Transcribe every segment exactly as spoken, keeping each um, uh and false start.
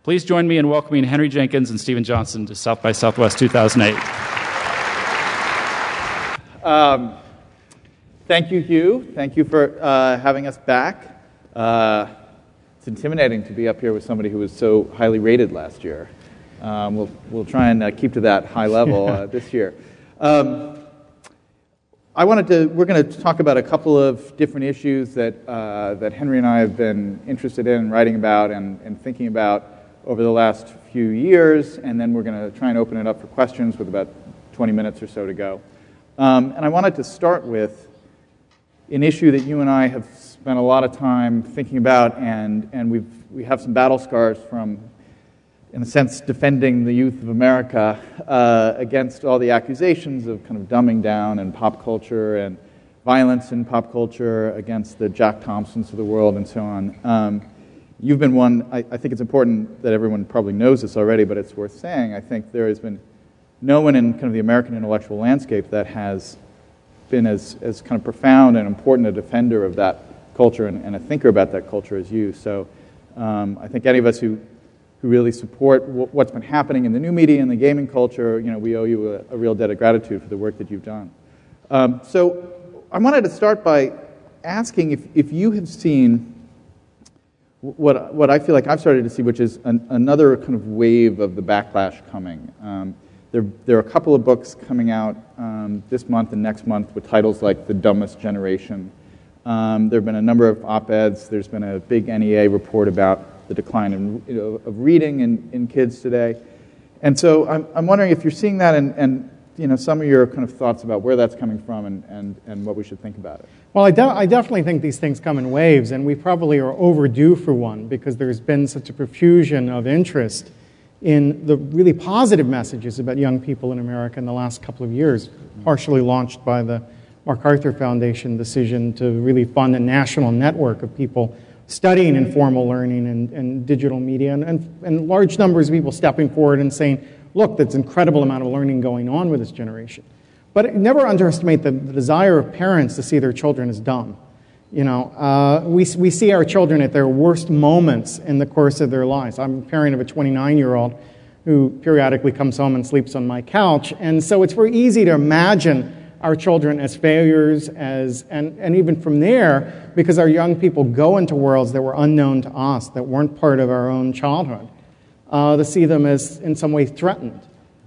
Please join me in welcoming Henry Jenkins and Stephen Johnson to South by Southwest two thousand eight. Um, thank you, Hugh. Thank you for uh, having us back. Uh, it's intimidating to be up here with somebody who was so highly rated last year. Um, we'll, we'll try and uh, keep to that high level uh, this year. Um, I wanted to, we're going to talk about a couple of different issues that, uh, that Henry and I have been interested in writing about and, and thinking about over the last few years, and then we're going to try and open it up for questions with about twenty minutes or so to go. Um, and I wanted to start with an issue that you and I have spent a lot of time thinking about, and, and we've, we have some battle scars from, in a sense, defending the youth of America uh, against all the accusations of kind of dumbing down and pop culture and violence in pop culture against the Jack Thompsons of the world and so on. Um, you've been one, I, I think it's important that everyone probably knows this already, but it's worth saying. I think there has been no one in kind of the American intellectual landscape that has been as, as kind of profound and important a defender of that culture and, and a thinker about that culture as you. So um, I think any of us who, who really support w- what's been happening in the new media and the gaming culture, you know, we owe you a, a real debt of gratitude for the work that you've done. Um, so I wanted to start by asking if, if you have seen what, what I feel like I've started to see, which is an, another kind of wave of the backlash coming. Um, There, there are a couple of books coming out um, this month and next month with titles like The Dumbest Generation. Um, there have been a number of op-eds. There's been a big N E A report about the decline in, you know, of reading in, in kids today. And so I'm, I'm wondering if you're seeing that and, and you know, some of your kind of thoughts about where that's coming from and, and, and what we should think about it. Well, I, de- I definitely think these things come in waves, and we probably are overdue for one because there's been such a profusion of interest in the really positive messages about young people in America in the last couple of years, partially launched by the MacArthur Foundation decision to really fund a national network of people studying informal learning and, and digital media, and, and, and large numbers of people stepping forward and saying, look, there's an incredible amount of learning going on with this generation. But never underestimate the, the desire of parents to see their children as dumb. You know, uh, we we see our children at their worst moments in the course of their lives. I'm a parent of a twenty-nine-year-old who periodically comes home and sleeps on my couch, and so it's very easy to imagine our children as failures, as and, and even from there, because our young people go into worlds that were unknown to us, that weren't part of our own childhood, uh, to see them as in some way threatened.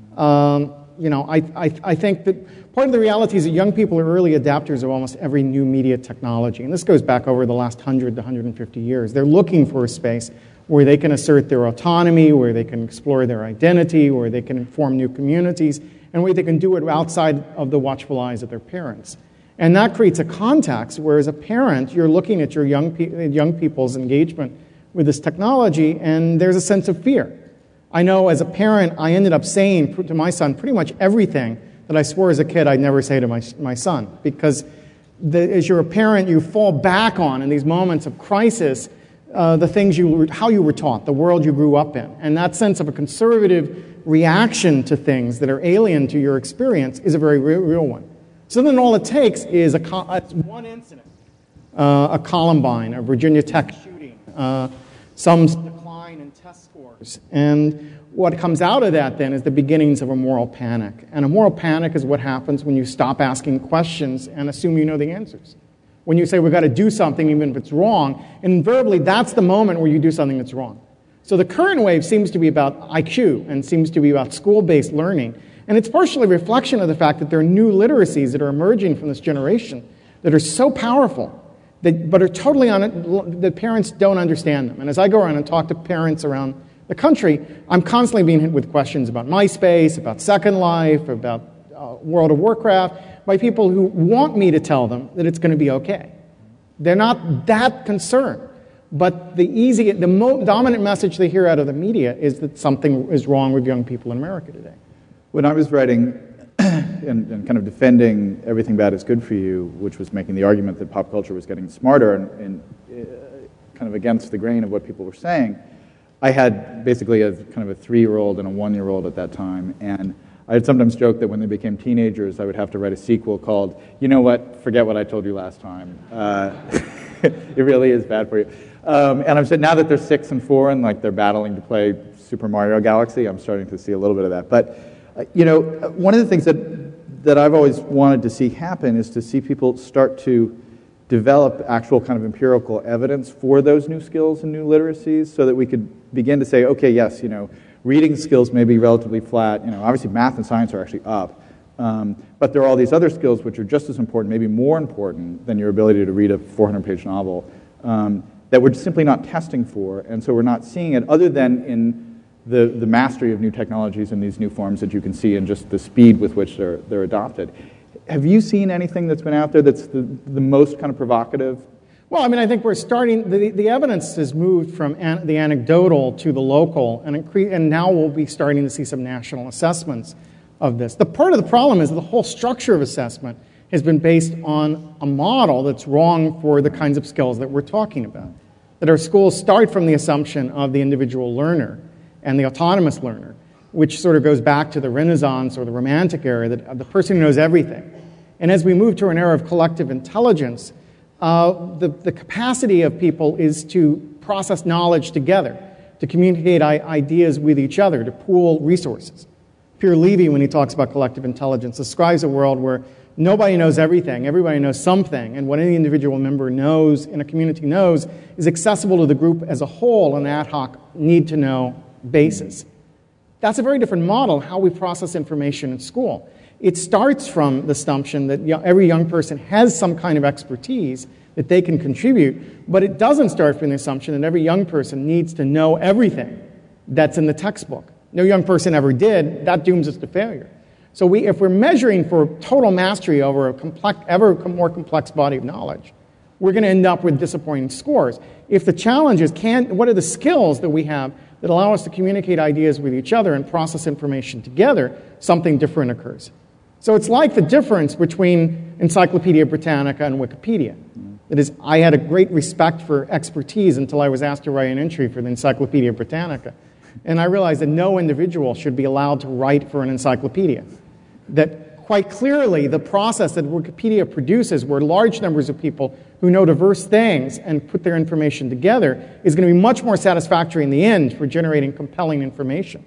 Um, you know, I, I I think that part of the reality is that young people are early adapters of almost every new media technology. And this goes back over the last one hundred to one hundred fifty years. They're looking for a space where they can assert their autonomy, where they can explore their identity, where they can form new communities, and where they can do it outside of the watchful eyes of their parents. And that creates a context where, as a parent, you're looking at your young, pe- young people's engagement with this technology, and there's a sense of fear. I know as a parent, I ended up saying to my son pretty much everything that I swore as a kid I'd never say to my my son, because the, as you're a parent, you fall back on in these moments of crisis uh, the things you were, how you were taught, the world you grew up in, and that sense of a conservative reaction to things that are alien to your experience is a very real, real one. So then all it takes is a one incident, uh, a Columbine, a Virginia Tech shooting, uh, some decline in test scores, and what comes out of that then is the beginnings of a moral panic. And a moral panic is what happens when you stop asking questions and assume you know the answers. When you say, we've got to do something even if it's wrong, and invariably that's the moment where you do something that's wrong. So the current wave seems to be about I Q and seems to be about school-based learning. And it's partially a reflection of the fact that there are new literacies that are emerging from this generation that are so powerful, that, but are totally on it, that parents don't understand them. And as I go around and talk to parents around the country, I'm constantly being hit with questions about MySpace, about Second Life, about uh, World of Warcraft, by people who want me to tell them that it's going to be okay. They're not that concerned. But the easy, the mo- dominant message they hear out of the media is that something is wrong with young people in America today. When I was writing and, and kind of defending Everything Bad is Good for You, which was making the argument that pop culture was getting smarter and, and uh, kind of against the grain of what people were saying, I had basically a kind of a three-year-old and a one-year-old at that time, and I had sometimes joked that when they became teenagers, I would have to write a sequel called, you know what, forget what I told you last time. Uh, it really is bad for you. Um, and I'm saying now that they're six and four and like they're battling to play Super Mario Galaxy, I'm starting to see a little bit of that. But uh, you know, one of the things that that I've always wanted to see happen is to see people start to develop actual kind of empirical evidence for those new skills and new literacies, so that we could begin to say, okay, yes, you know, reading skills may be relatively flat. You know, obviously math and science are actually up. Um, but there are all these other skills which are just as important, maybe more important than your ability to read a four hundred page novel. Um, that we're simply not testing for, and so we're not seeing it other than in the, the mastery of new technologies and these new forms that you can see and just the speed with which they're, they're adopted. Have you seen anything that's been out there that's the, the most kind of provocative? Well, I mean, I think we're starting, the, the evidence has moved from an, the anecdotal to the local, and, incre- and now we'll be starting to see some national assessments of this. The part of the problem is the whole structure of assessment has been based on a model that's wrong for the kinds of skills that we're talking about. That our schools start from the assumption of the individual learner and the autonomous learner, which sort of goes back to the Renaissance or the Romantic era, that the person who knows everything. And as we move to an era of collective intelligence, uh, the, the capacity of people is to process knowledge together, to communicate I- ideas with each other, to pool resources. Pierre Levy, when he talks about collective intelligence, describes a world where nobody knows everything, everybody knows something, and what any individual member knows in a community knows is accessible to the group as a whole on an ad hoc, need-to-know basis. That's a very different model, how we process information in school. It starts from the assumption that every young person has some kind of expertise that they can contribute, but it doesn't start from the assumption that every young person needs to know everything that's in the textbook. No young person ever did. That dooms us to failure. So we, if we're measuring for total mastery over a complex, ever more complex body of knowledge, we're going to end up with disappointing scores. If the challenge is, can, what are the skills that we have that allow us to communicate ideas with each other and process information together, something different occurs. So it's like the difference between Encyclopedia Britannica and Wikipedia. That is, I had a great respect for expertise until I was asked to write an entry for the Encyclopedia Britannica. And I realized that no individual should be allowed to write for an encyclopedia. That quite clearly the process that Wikipedia produces, where large numbers of people who know diverse things and put their information together, is going to be much more satisfactory in the end for generating compelling information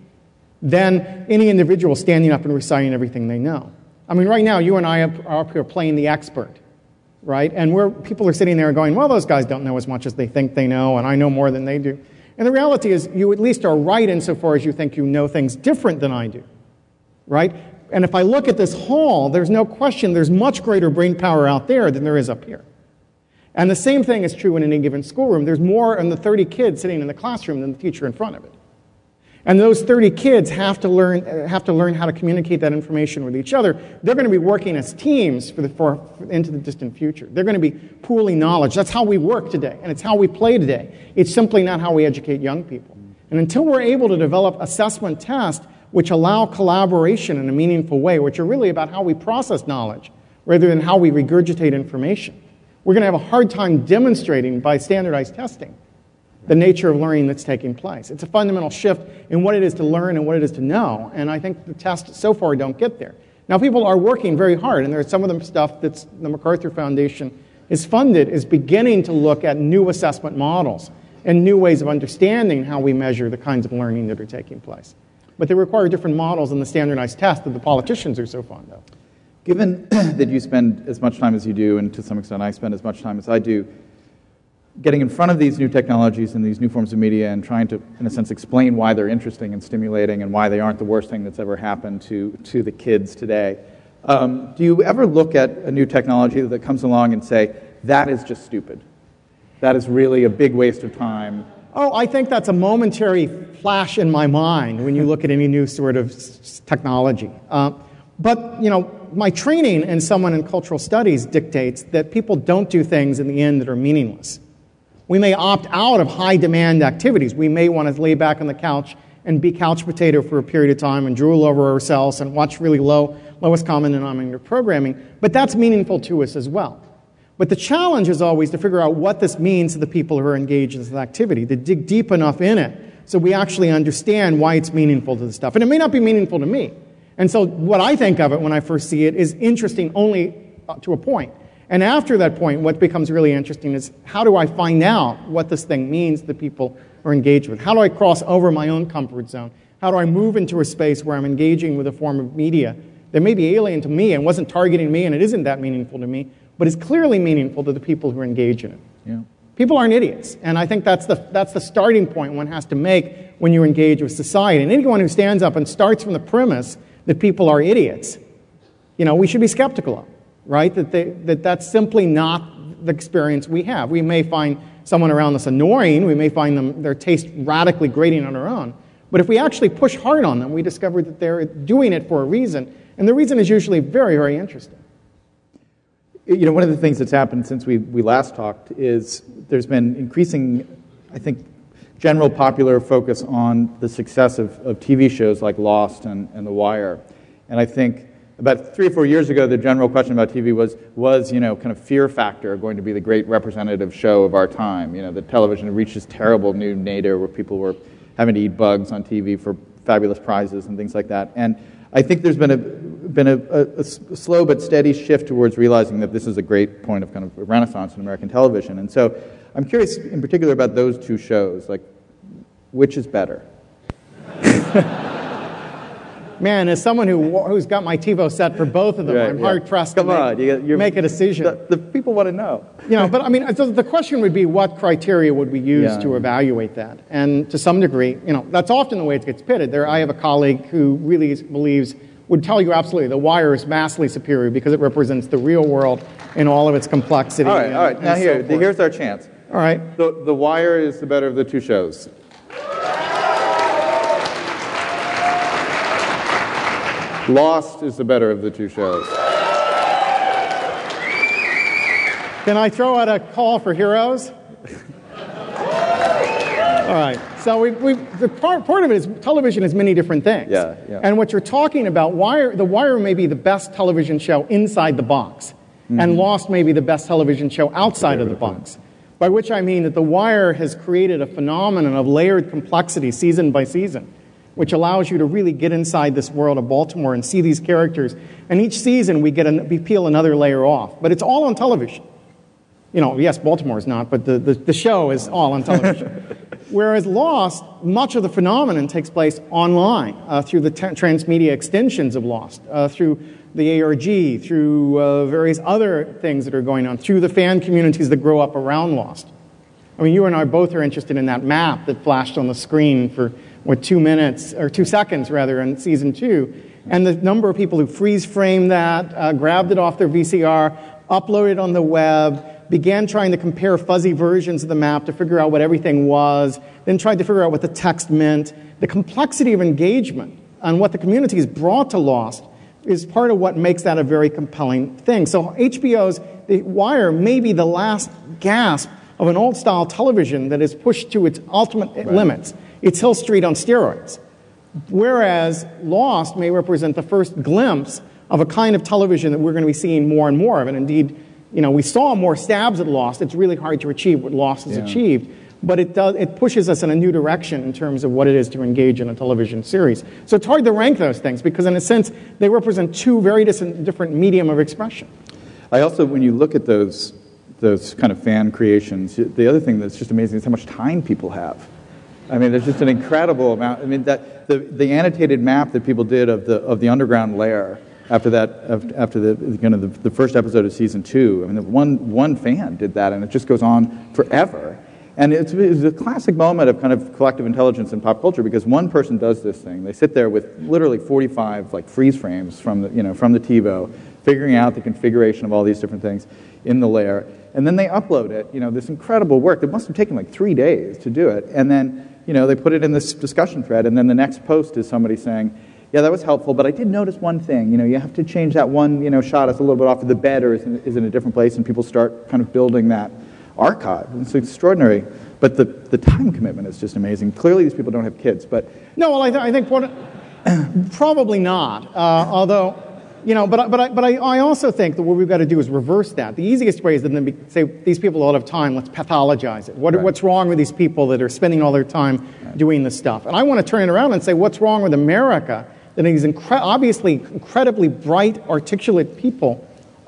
than any individual standing up and reciting everything they know. I mean, right now, you and I are up here playing the expert, right? And we're, people are sitting there going, well, those guys don't know as much as they think they know, and I know more than they do. And the reality is, you at least are right insofar as you think you know things different than I do, right? And if I look at this hall, there's no question there's much greater brain power out there than there is up here. And the same thing is true in any given schoolroom. There's more in the thirty kids sitting in the classroom than the teacher in front of it. And those thirty kids have to learn have to learn how to communicate that information with each other. They're going to be working as teams for the for, into the distant future. They're going to be pooling knowledge. That's how we work today, and it's how we play today. It's simply not how we educate young people. And until we're able to develop assessment tests which allow collaboration in a meaningful way, which are really about how we process knowledge rather than how we regurgitate information, we're going to have a hard time demonstrating by standardized testing the nature of learning that's taking place. It's a fundamental shift in what it is to learn and what it is to know, and I think the tests so far don't get there. Now, people are working very hard, and there's some of the stuff that the MacArthur Foundation is funded is beginning to look at new assessment models and new ways of understanding how we measure the kinds of learning that are taking place. But they require different models than the standardized test that the politicians are so fond of. Given that you spend as much time as you do, and to some extent I spend as much time as I do, getting in front of these new technologies and these new forms of media and trying to, in a sense, explain why they're interesting and stimulating and why they aren't the worst thing that's ever happened to, to the kids today, um, do you ever look at a new technology that comes along and say, that is just stupid? That is really a big waste of time. Oh, I think that's a momentary flash in my mind when you look at any new sort of technology. Uh, but, you know, my training in someone in cultural studies dictates that people don't do things in the end that are meaningless. We may opt out of high-demand activities. We may want to lay back on the couch and be couch potato for a period of time and drool over ourselves and watch really low, lowest common denominator programming, but that's meaningful to us as well. But the challenge is always to figure out what this means to the people who are engaged in this activity, to dig deep enough in it so we actually understand why it's meaningful to the stuff. And it may not be meaningful to me. And so what I think of it when I first see it is interesting only to a point. And after that point, what becomes really interesting is how do I find out what this thing means that people are engaged with? How do I cross over my own comfort zone? How do I move into a space where I'm engaging with a form of media that may be alien to me and wasn't targeting me and it isn't that meaningful to me, but is clearly meaningful to the people who engage in it? Yeah. People aren't idiots, and I think that's the, that's the starting point one has to make when you engage with society. And anyone who stands up and starts from the premise that people are idiots, you know, we should be skeptical of, right? That, they, that that's simply not the experience we have. We may find someone around us annoying, we may find them their taste radically grating on our own, but if we actually push hard on them, we discover that they're doing it for a reason, and the reason is usually very, very interesting. You know, one of the things that's happened since we, we last talked is there's been increasing, I think, general popular focus on the success of, of T V shows like Lost and, and The Wire. And I think about three or four years ago, the general question about T V was, was, you know, kind of Fear Factor going to be the great representative show of our time? You know, the television had reached this terrible new nadir where people were having to eat bugs on T V for fabulous prizes and things like that. And I think there's been a been a, a, a slow but steady shift towards realizing that this is a great point of kind of a renaissance in American television. And so I'm curious in particular about those two shows. Like, which is better? Man, as someone who, who's got my TiVo set for both of them, right, I'm yeah. hard-pressed Come to on, make, you, you're, make a decision. The, the people want to know. You know, but I mean, so the question would be, what criteria would we use yeah. to evaluate that? And to some degree, you know, that's often the way it gets pitted. There, I have a colleague who really believes, would tell you absolutely, The Wire is vastly superior because it represents the real world in all of its complexity. All right, and, all right. Now so here, forth. here's our chance. All right. The, the Wire is the better of the two shows. Lost is the better of the two shows. Can I throw out a call for heroes? All right. So we, we, the part, part of it is television is many different things. Yeah, yeah. And what you're talking about, Wire, The Wire may be the best television show inside the box, mm-hmm. and Lost may be the best television show outside of the box. By which I mean that The Wire has created a phenomenon of layered complexity season by season, which allows you to really get inside this world of Baltimore and see these characters. And each season we get an, we peel another layer off. But it's all on television. You know, yes, Baltimore is not, but the, the, the show is all on television. Whereas Lost, much of the phenomenon takes place online uh, through the t- transmedia extensions of Lost, uh, through the A R G, through uh, various other things that are going on, through the fan communities that grow up around Lost. I mean, you and I both are interested in that map that flashed on the screen for, what, two minutes, or two seconds, rather, in season two. And the number of people who freeze-framed that, uh, grabbed it off their V C R, uploaded it on the web, began trying to compare fuzzy versions of the map to figure out what everything was, then tried to figure out what the text meant. The complexity of engagement and what the community has brought to Lost is part of what makes that a very compelling thing. So H B O's The Wire may be the last gasp of an old-style television that is pushed to its ultimate right. limits. It's Hill Street on steroids. Whereas Lost may represent the first glimpse of a kind of television that we're going to be seeing more and more of. And indeed, you know, we saw more stabs at Lost. It's really hard to achieve what Lost has yeah. achieved. But it does, it pushes us in a new direction in terms of what it is to engage in a television series. So it's hard to rank those things because, in a sense, they represent two very different, different medium of expression. I also, when you look at those, those kind of fan creations, the other thing that's just amazing is how much time people have. I mean, there's just an incredible amount. I mean, that the, the annotated map that people did of the of the underground lair after that, after the kind of the, the first episode of season two. I mean, one one fan did that, and it just goes on forever. And it's, it's a classic moment of kind of collective intelligence in pop culture because one person does this thing. They sit there with literally forty-five like freeze frames from the you know from the TiVo, figuring out the configuration of all these different things in the layer, and then they upload it. You know, this incredible work that must have taken like three days to do it, and then you know they put it in this discussion thread, and then the next post is somebody saying, yeah, that was helpful, but I did notice one thing. You know, you have to change that one, you know, shot. It's a little bit off of the bed or is in, is in a different place, and people start kind of building that archive. It's extraordinary. But the, the time commitment is just amazing. Clearly, these people don't have kids, but... No, well, I, th- I think what... probably not. Uh, although, you know, but, but, I, but I, I also think that what we've got to do is reverse that. The easiest way is to then be, say, these people all have time, let's pathologize it. What, right. What's wrong with these people that are spending all their time right. doing this stuff? And I want to turn it around and say, what's wrong with America? That these incre- obviously incredibly bright, articulate people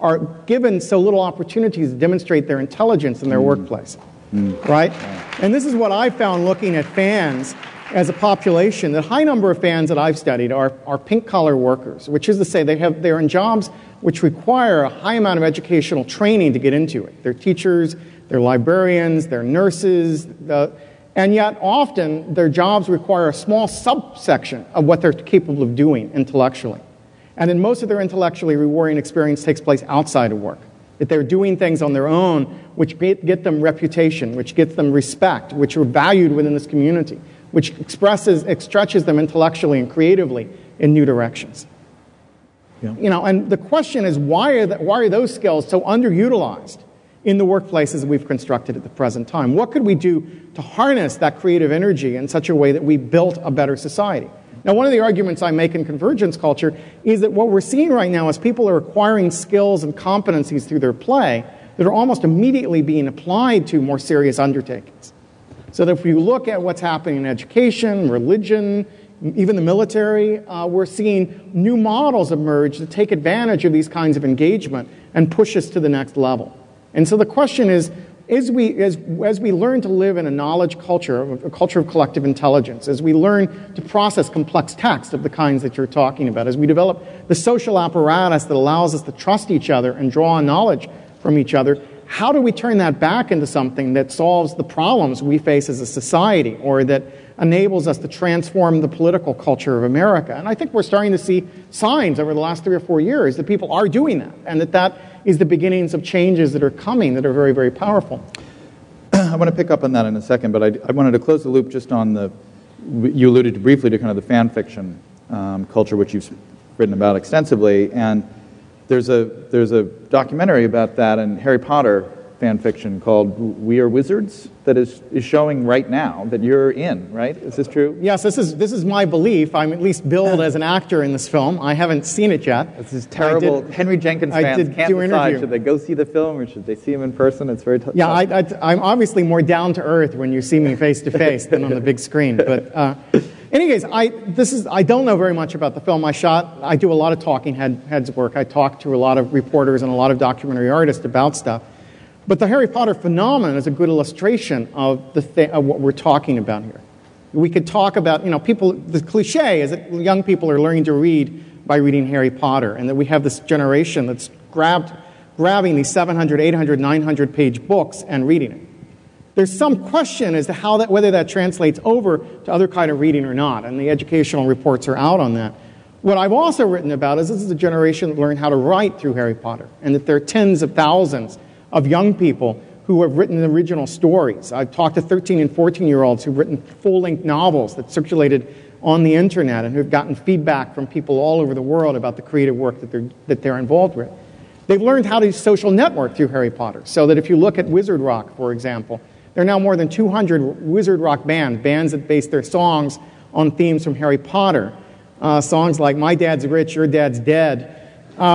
are given so little opportunities to demonstrate their intelligence in their mm. workplace, mm. right? Yeah. And this is what I found looking at fans as a population. The high number of fans that I've studied are, are pink-collar workers, which is to say they have, they're in jobs which require a high amount of educational training to get into it. They're teachers, they're librarians, they're nurses, the, and yet often their jobs require a small subsection of what they're capable of doing intellectually. And then most of their intellectually rewarding experience takes place outside of work. That they're doing things on their own which get, get them reputation, which gets them respect, which are valued within this community, which expresses, it stretches them intellectually and creatively in new directions. Yeah. You know, and the question is, why are, the, why are those skills so underutilized in the workplaces we've constructed at the present time? What could we do to harness that creative energy in such a way that we built a better society? Now, one of the arguments I make in convergence culture is that what we're seeing right now is people are acquiring skills and competencies through their play that are almost immediately being applied to more serious undertakings. So that if you look at what's happening in education, religion, even the military, uh, we're seeing new models emerge that take advantage of these kinds of engagement and push us to the next level. And so the question is, as we, as, as we learn to live in a knowledge culture, a culture of collective intelligence, as we learn to process complex text of the kinds that you're talking about, as we develop the social apparatus that allows us to trust each other and draw on knowledge from each other, how do we turn that back into something that solves the problems we face as a society, or that enables us to transform the political culture of America? And I think we're starting to see signs over the last three or four years that people are doing that, and that that is the beginnings of changes that are coming that are very, very powerful. I want to pick up on that in a second, but I, I wanted to close the loop just on the, you alluded to briefly to kind of the fan fiction um, culture, which you've written about extensively, and there's a there's a documentary about that in Harry Potter fan fiction called We Are Wizards that is, is showing right now that you're in, right? Is this true? Yes, this is this is my belief. I'm at least billed as an actor in this film. I haven't seen it yet. This is terrible. Did, Henry Jenkins fans can't decide, interview. Should they go see the film or should they see him in person? It's very tough. Yeah, I, I, I'm obviously more down to earth when you see me face to face than on the big screen. But uh, anyways, I this is I don't know very much about the film I shot. I do a lot of talking head, heads work. I talk to a lot of reporters and a lot of documentary artists about stuff. But the Harry Potter phenomenon is a good illustration of, the th- of what we're talking about here. We could talk about, you know, people, the cliche is that young people are learning to read by reading Harry Potter, and that we have this generation that's grabbed, grabbing these seven hundred, eight hundred, nine hundred page books and reading it. There's some question as to how that, whether that translates over to other kind of reading or not, and the educational reports are out on that. What I've also written about is this is a generation that learned how to write through Harry Potter, and that there are tens of thousands of young people who have written original stories. I've talked to thirteen and fourteen-year-olds who've written full-length novels that circulated on the internet and who've gotten feedback from people all over the world about the creative work that they're, that they're involved with. They've learned how to social network through Harry Potter, so that if you look at Wizard Rock, for example, there are now more than two hundred Wizard Rock bands, bands that base their songs on themes from Harry Potter. Uh, songs like My Dad's Rich, Your Dad's Dead.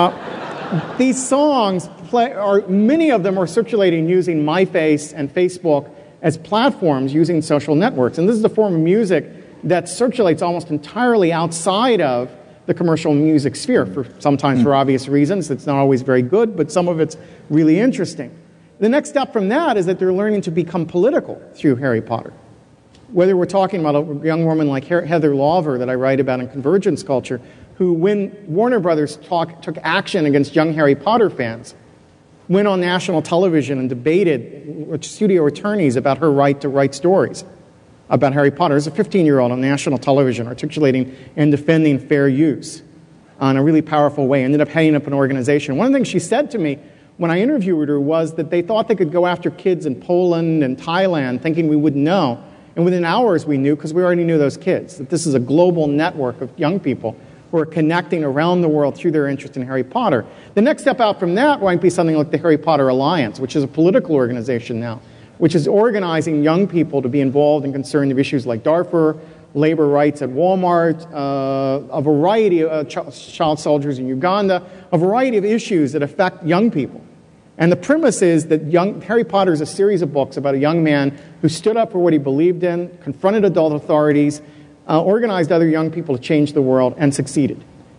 Uh, these songs Play, or many of them are circulating using MySpace and Facebook as platforms using social networks. And this is a form of music that circulates almost entirely outside of the commercial music sphere, for sometimes mm. for obvious reasons. It's not always very good, but some of it's really interesting. The next step from that is that they're learning to become political through Harry Potter. Whether we're talking about a young woman like Heather Lawver that I write about in Convergence Culture, who, when Warner Brothers talk, took action against young Harry Potter fans, went on national television and debated with studio attorneys about her right to write stories about Harry Potter. As a fifteen-year-old on national television articulating and defending fair use in a really powerful way, ended up heading up an organization. One of the things she said to me when I interviewed her was that they thought they could go after kids in Poland and Thailand thinking we wouldn't know. And within hours we knew, because we already knew those kids, that this is a global network of young people who are connecting around the world through their interest in Harry Potter. The next step out from that might be something like the Harry Potter Alliance, which is a political organization now, which is organizing young people to be involved and concerned of issues like Darfur, labor rights at Walmart, uh, a variety of uh, ch- child soldiers in Uganda, a variety of issues that affect young people. And the premise is that young, Harry Potter is a series of books about a young man who stood up for what he believed in, confronted adult authorities, Uh, organized other young people to change the world, and succeeded.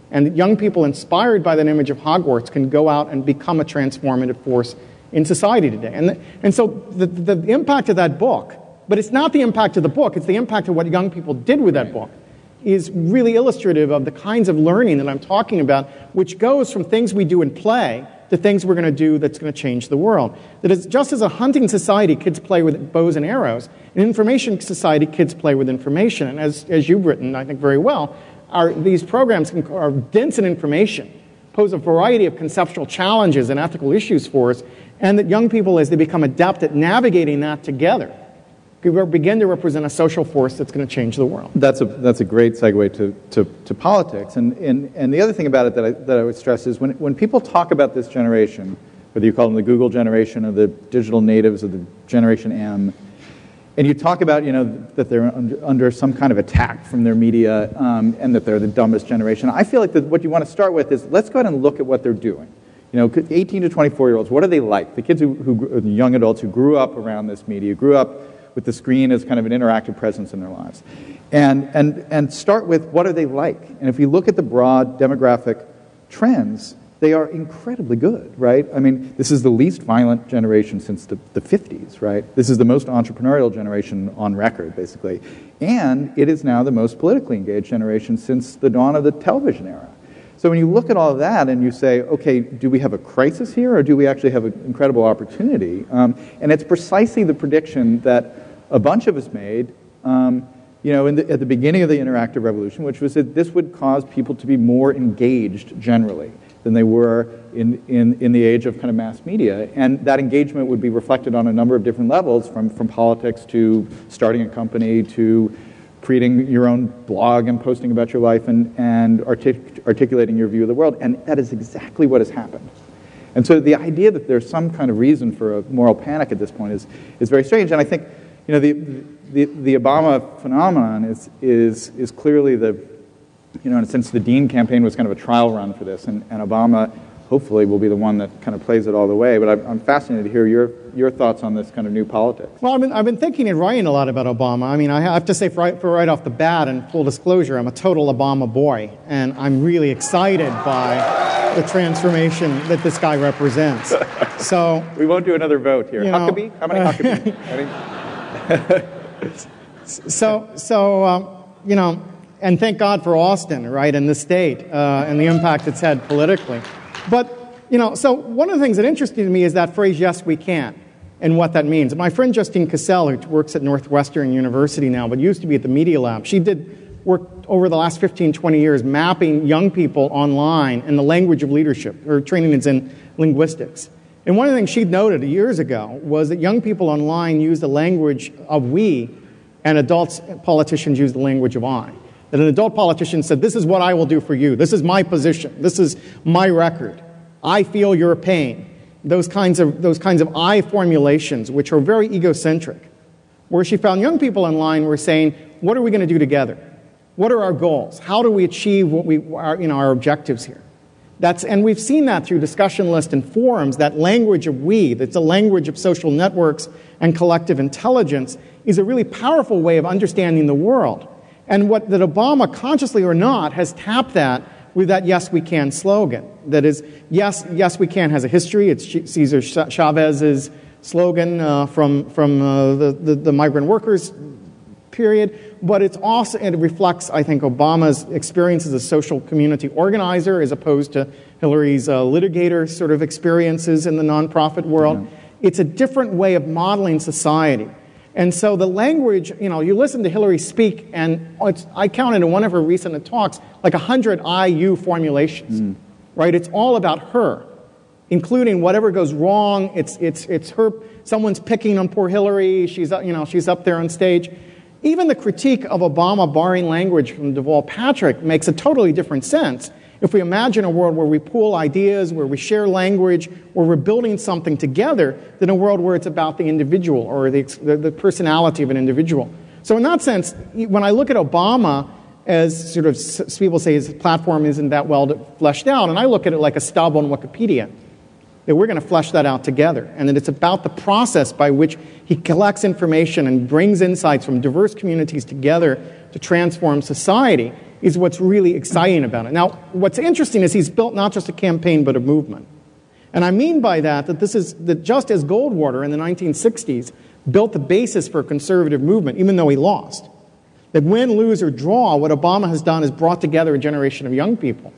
and that young people inspired by that image of Hogwarts can go out and become a transformative force in society today. And, the, and so the, the, the impact of that book, but it's not the impact of the book, it's the impact of what young people did with that book, is really illustrative of the kinds of learning that I'm talking about, which goes from things we do in play to things we're going to do that's going to change the world. That is, just as a hunting society, kids play with bows and arrows, in an information society, kids play with information. And as, as you've written, I think very well, our, these programs can, are dense in information, pose a variety of conceptual challenges and ethical issues for us, and that young people, as they become adept at navigating that together, begin to represent a social force that's going to change the world. That's a that's a great segue to to, to politics. And, and and the other thing about it that I, that I would stress is when when people talk about this generation, whether you call them the Google generation or the digital natives or the Generation M, and you talk about you know that they're under, under some kind of attack from their media um, and that they're the dumbest generation, I feel like that what you want to start with is let's go ahead and look at what they're doing. You know, eighteen to twenty-four year olds, what are they like? The kids who, who the young adults who grew up around this media, grew up with the screen as kind of an interactive presence in their lives. And, and, and start with what are they like? And if you look at the broad demographic trends, they are incredibly good, right? I mean, this is the least violent generation since the, the fifties, right? This is the most entrepreneurial generation on record, basically. And it is now the most politically engaged generation since the dawn of the television era. So when you look at all of that and you say, okay, do we have a crisis here or do we actually have an incredible opportunity? Um, and it's precisely the prediction that a bunch of us made um, you know, in the, at the beginning of the interactive revolution, which was that this would cause people to be more engaged generally than they were in, in, in the age of kind of mass media. And that engagement would be reflected on a number of different levels, from, from politics to starting a company to creating your own blog and posting about your life and, and artic- articulating your view of the world. And that is exactly what has happened. And so the idea that there's some kind of reason for a moral panic at this point is, is very strange. And I think, you know, the, the, the Obama phenomenon is, is, is clearly the, you know, in a sense, the Dean campaign was kind of a trial run for this. And, and Obama, hopefully, will be the one that kind of plays it all the way. But I'm, I'm fascinated to hear your, your thoughts on this kind of new politics. Well, I've been, I've been thinking and writing a lot about Obama. I mean, I have to say, for right, for right off the bat, and full disclosure, I'm a total Obama boy. And I'm really excited by the transformation that this guy represents. So we won't do another vote here. You know, Huckabee? How many Huckabee? Any? so, so um, you know, and thank God for Austin, right, and the state, uh, and the impact it's had politically. But, you know, so one of the things that interested me is that phrase, yes, we can, and what that means. My friend Justine Cassell, who works at Northwestern University now, but used to be at the Media Lab, she did work over the last fifteen, twenty years mapping young people online in the language of leadership. Her training is in linguistics. And one of the things she noted years ago was that young people online use the language of we, and adults, politicians, use the language of I. That an adult politician said, this is what I will do for you. This is my position. This is my record. I feel your pain. Those kinds of, those kinds of I formulations, which are very egocentric. Where she found young people online were saying, what are we going to do together? What are our goals? How do we achieve what we, our, you know, our objectives here? That's, and we've seen that through discussion lists and forums, that language of we, that's a language of social networks and collective intelligence, is a really powerful way of understanding the world. And what that Obama, consciously or not, has tapped that with that yes, we can slogan. That is, yes, yes, we can has a history. It's Cesar Chavez's slogan uh, from, from uh, the, the, the migrant workers period, but it's also, it reflects, I think, Obama's experience as a social community organizer as opposed to Hillary's uh, litigator sort of experiences in the nonprofit world. Yeah. It's a different way of modeling society. And so the language, you know, you listen to Hillary speak, and it's, I counted in one of her recent talks like one hundred I U formulations, mm. right? It's all about her, including whatever goes wrong. It's, it's, it's her, someone's picking on poor Hillary. She's, you know, she's up there on stage. Even the critique of Obama borrowing language from Deval Patrick makes a totally different sense if we imagine a world where we pool ideas, where we share language, where we're building something together, than a world where it's about the individual or the, the, the personality of an individual. So in that sense, when I look at Obama as sort of, people say his platform isn't that well fleshed out, and I look at it like a stub on Wikipedia, that we're going to flesh that out together, and that it's about the process by which he collects information and brings insights from diverse communities together to transform society. is what's really exciting about it. Now, what's interesting is he's built not just a campaign, but a movement. And I mean by that that this is that just as Goldwater in the nineteen sixties built the basis for a conservative movement, even though he lost, that win, lose, or draw, what Obama has done is brought together a generation of young people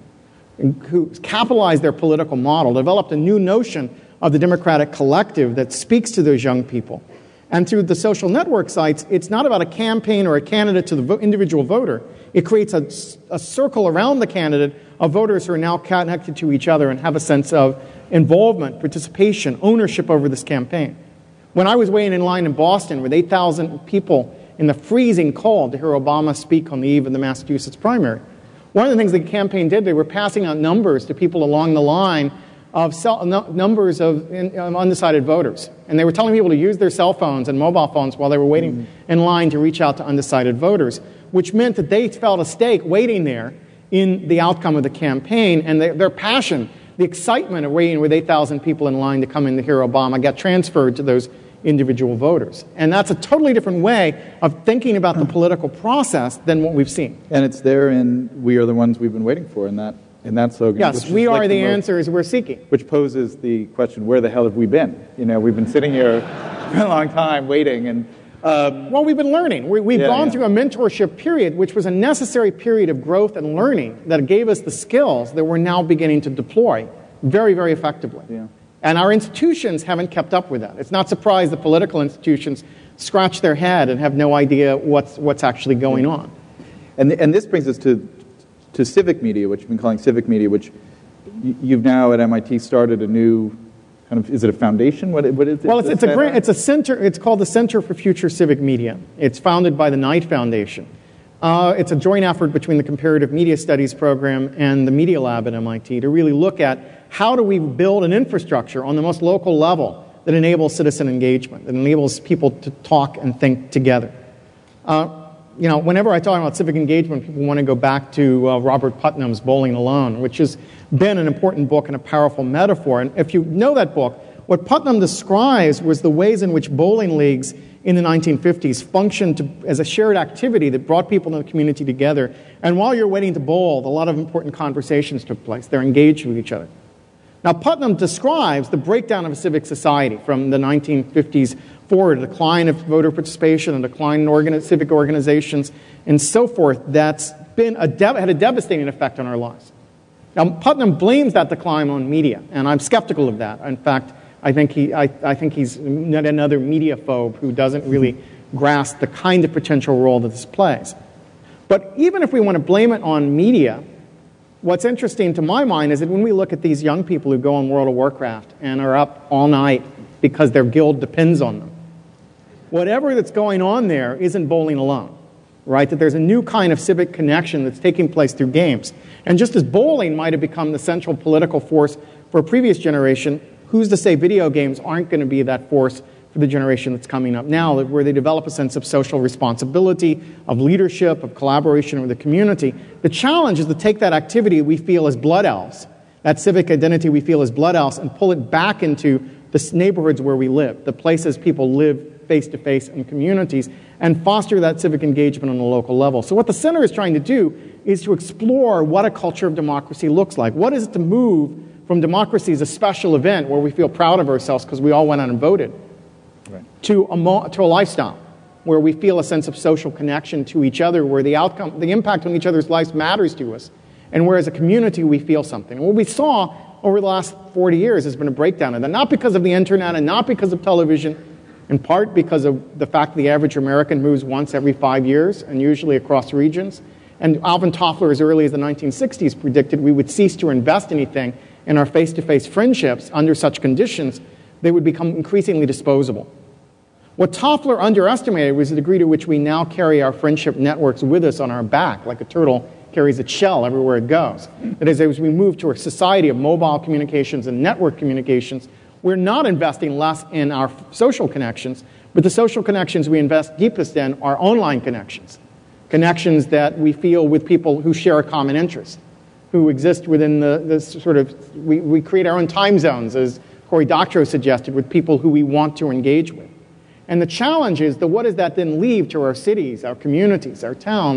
who capitalized their political model, developed a new notion of the democratic collective that speaks to those young people. And through the social network sites, it's not about a campaign or a candidate to the vo- individual voter. It creates a, a circle around the candidate of voters who are now connected to each other and have a sense of involvement, participation, ownership over this campaign. When I was waiting in line in Boston with eight thousand people in the freezing cold to hear Obama speak on the eve of the Massachusetts primary, one of the things the campaign did, they were passing out numbers to people along the line of cell, no, numbers of in, um, undecided voters. And they were telling people to use their cell phones and mobile phones while they were waiting mm-hmm. in line to reach out to undecided voters, which meant that they felt a stake waiting there in the outcome of the campaign, and they, their passion, the excitement of waiting with eight thousand people in line to come in to hear Obama got transferred to those individual voters. And that's a totally different way of thinking about the political process than what we've seen. And it's there in We Are the Ones We've Been Waiting For in that in that slogan. Yes, we are like the, the answers we're seeking. Which poses the question, where the hell have we been? You know, we've been sitting here for a long time waiting. and um, Well, we've been learning. We, we've yeah, gone yeah. through a mentorship period, which was a necessary period of growth and learning that gave us the skills that we're now beginning to deploy very, very effectively. Yeah. And our institutions haven't kept up with that. It's not surprised the political institutions scratch their head and have no idea what's what's actually going on. And and this brings us to to civic media, which you've been calling civic media, which you've now at M I T started a new kind of, is it a foundation? What, what is it? Well, it's, it's a grant, it's a center. It's called the Center for Future Civic Media. It's founded by the Knight Foundation. Uh, it's a joint effort between the Comparative Media Studies program and the Media Lab at M I T to really look at how do we build an infrastructure on the most local level that enables citizen engagement, that enables people to talk and think together. Uh, you know, whenever I talk about civic engagement, people want to go back to uh, Robert Putnam's Bowling Alone, which has been an important book and a powerful metaphor. And if you know that book, what Putnam describes was the ways in which bowling leagues in the nineteen fifties functioned to, as a shared activity that brought people in the community together. And while you're waiting to bowl, a lot of important conversations took place. They're engaged with each other. Now, Putnam describes the breakdown of a civic society from the nineteen fifties forward, a decline of voter participation, a decline in organi- civic organizations, and so forth, that's been a de- had a devastating effect on our lives. Now, Putnam blames that decline on media, and I'm skeptical of that. In fact, I think he, I, I think he's not another media phobe who doesn't really grasp the kind of potential role that this plays. But even if we want to blame it on media, what's interesting to my mind is that when we look at these young people who go on World of Warcraft and are up all night because their guild depends on them, whatever that's going on there isn't bowling alone, right? That there's a new kind of civic connection that's taking place through games. And just as bowling might have become the central political force for a previous generation, who's to say video games aren't going to be that force for the generation that's coming up now, where they develop a sense of social responsibility, of leadership, of collaboration with the community. The challenge is to take that activity we feel as blood elves, that civic identity we feel as blood elves, and pull it back into the neighborhoods where we live, the places people live face-to-face in communities, and foster that civic engagement on the local level. So what the center is trying to do is to explore what a culture of democracy looks like. What is it to move from democracy as a special event where we feel proud of ourselves because we all went out and voted, right, to a mo- to a lifestyle where we feel a sense of social connection to each other, where the outcome, the impact on each other's lives matters to us, and where as a community we feel something. And what we saw over the last forty years has been a breakdown of that, not because of the internet and not because of television, in part because of the fact that the average American moves once every five years and usually across regions. And Alvin Toffler, as early as the nineteen sixties, predicted we would cease to invest anything in our face-to-face friendships under such conditions. They would become increasingly disposable. What Toffler underestimated was the degree to which we now carry our friendship networks with us on our back, like a turtle carries its shell everywhere it goes. That is, as we move to a society of mobile communications and network communications, we're not investing less in our social connections, but the social connections we invest deepest in are online connections, connections that we feel with people who share a common interest, who exist within the, the sort of, we, we create our own time zones, as Cory Doctorow suggested, with people who we want to engage with. And the challenge is that what does that then leave to our cities, our communities, our towns?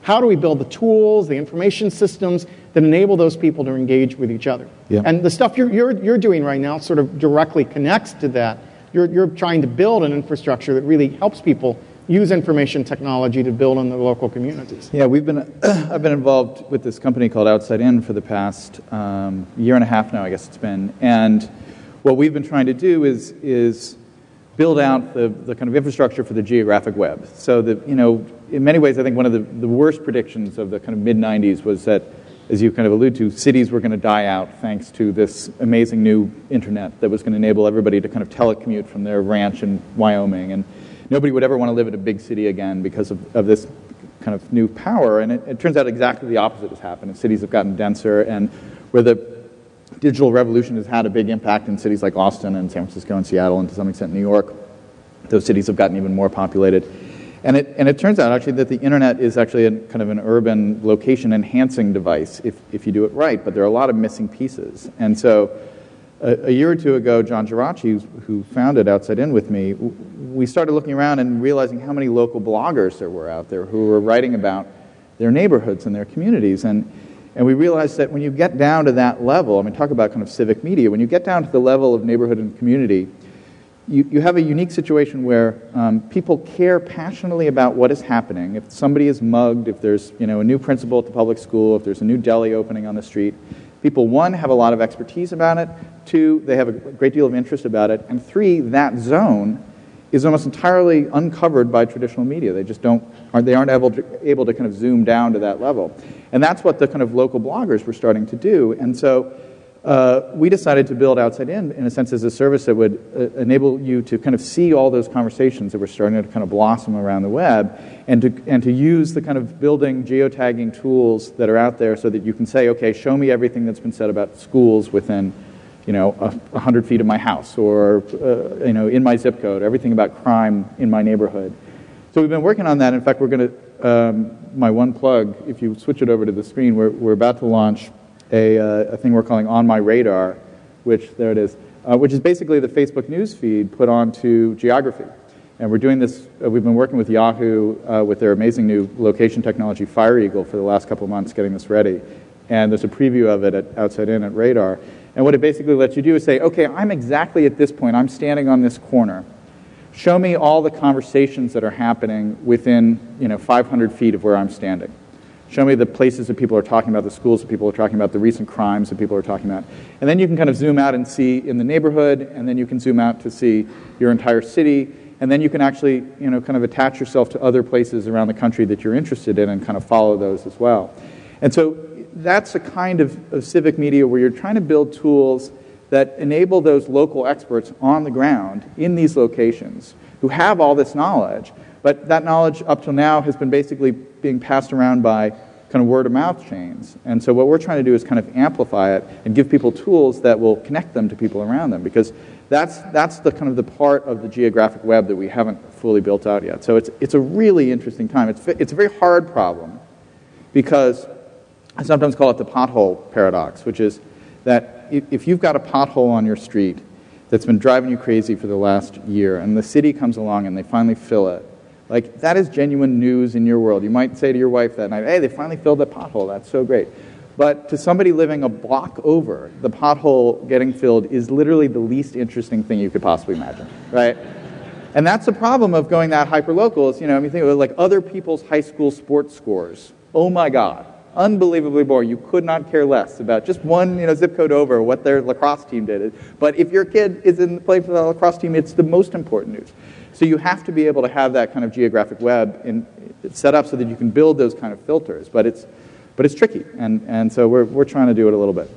how do we build the tools, the information systems that enable those people to engage with each other? Yeah. And the stuff you're, you're, you're doing right now sort of directly connects to that. You're, you're trying to build an infrastructure that really helps people use information technology to build in the local communities. Yeah, we've been, I've been involved with this company called Outside In for the past um, year and a half now, I guess it's been. And what we've been trying to do is, is build out the, the kind of infrastructure for the geographic web. So that, you know, in many ways, I think one of the, the worst predictions of the kind of mid nineties was that, as you kind of allude to, cities were going to die out thanks to this amazing new internet that was going to enable everybody to kind of telecommute from their ranch in Wyoming. And nobody would ever want to live in a big city again because of, of this kind of new power. And it, it turns out exactly the opposite has happened. And cities have gotten denser, and where the digital revolution has had a big impact in cities like Austin and San Francisco and Seattle, and to some extent New York, those cities have gotten even more populated. And it, and it turns out actually that the internet is actually a, kind of an urban location enhancing device if, if you do it right, but there are a lot of missing pieces. And so a, a year or two ago, John Geraci, who founded Outside In with me, we started looking around and realizing how many local bloggers there were out there who were writing about their neighborhoods and their communities. And, and we realized that when you get down to that level, I mean, talk about kind of civic media, when you get down to the level of neighborhood and community, You, you have a unique situation where um, people care passionately about what is happening. If somebody is mugged, if there's you know a new principal at the public school, if there's a new deli opening on the street, people, one, have a lot of expertise about it, two, they have a great deal of interest about it, and three, that zone is almost entirely uncovered by traditional media. They just don't, aren't, they aren't able to, able to kind of zoom down to that level. And that's what the kind of local bloggers were starting to do. And so Uh, we decided to build Outside In, in a sense, as a service that would uh, enable you to kind of see all those conversations that were starting to kind of blossom around the web, and to and to use the kind of building geotagging tools that are out there so that you can say, okay, show me everything that's been said about schools within, you know, a, a hundred feet of my house, or uh, you know, in my zip code, everything about crime in my neighborhood. So we've been working on that. In fact, we're going to, um, my one plug, if you switch it over to the screen, we're we're about to launch A, uh, a thing we're calling On My Radar, which, there it is, uh, which is basically the Facebook news feed put onto geography. And we're doing this, uh, we've been working with Yahoo uh, with their amazing new location technology, Fire Eagle, for the last couple of months getting this ready. And there's a preview of it at Outside In at Radar. And what it basically lets you do is say, okay, I'm exactly at this point, I'm standing on this corner. Show me all the conversations that are happening within, you know, five hundred feet of where I'm standing. Show me the places that people are talking about, the schools that people are talking about, the recent crimes that people are talking about. And then you can kind of zoom out and see in the neighborhood, and then you can zoom out to see your entire city, and then you can actually, you know, kind of attach yourself to other places around the country that you're interested in and kind of follow those as well. And so that's a kind of, of civic media where you're trying to build tools that enable those local experts on the ground in these locations who have all this knowledge. But that knowledge up till now has been basically being passed around by kind of word-of-mouth chains. And so what we're trying to do is kind of amplify it and give people tools that will connect them to people around them, because that's that's the kind of the part of the geographic web that we haven't fully built out yet. So it's it's a really interesting time. It's it's a very hard problem, because I sometimes call it the pothole paradox, which is that if you've got a pothole on your street that's been driving you crazy for the last year, and the city comes along and they finally fill it, like, that is genuine news in your world. You might say to your wife that night, hey, they finally filled that pothole. That's so great. But to somebody living a block over, the pothole getting filled is literally the least interesting thing you could possibly imagine, right? And that's the problem of going that hyper-local. Is, you know, I mean, think of it like other people's high school sports scores. Oh, my God. Unbelievably boring. You could not care less about just one, you know, zip code over what their lacrosse team did. But if your kid is in playing for the lacrosse team, it's the most important news. So you have to be able to have that kind of geographic web in, set up so that you can build those kind of filters. But it's, but it's tricky, and, and so we're we're trying to do it a little bit.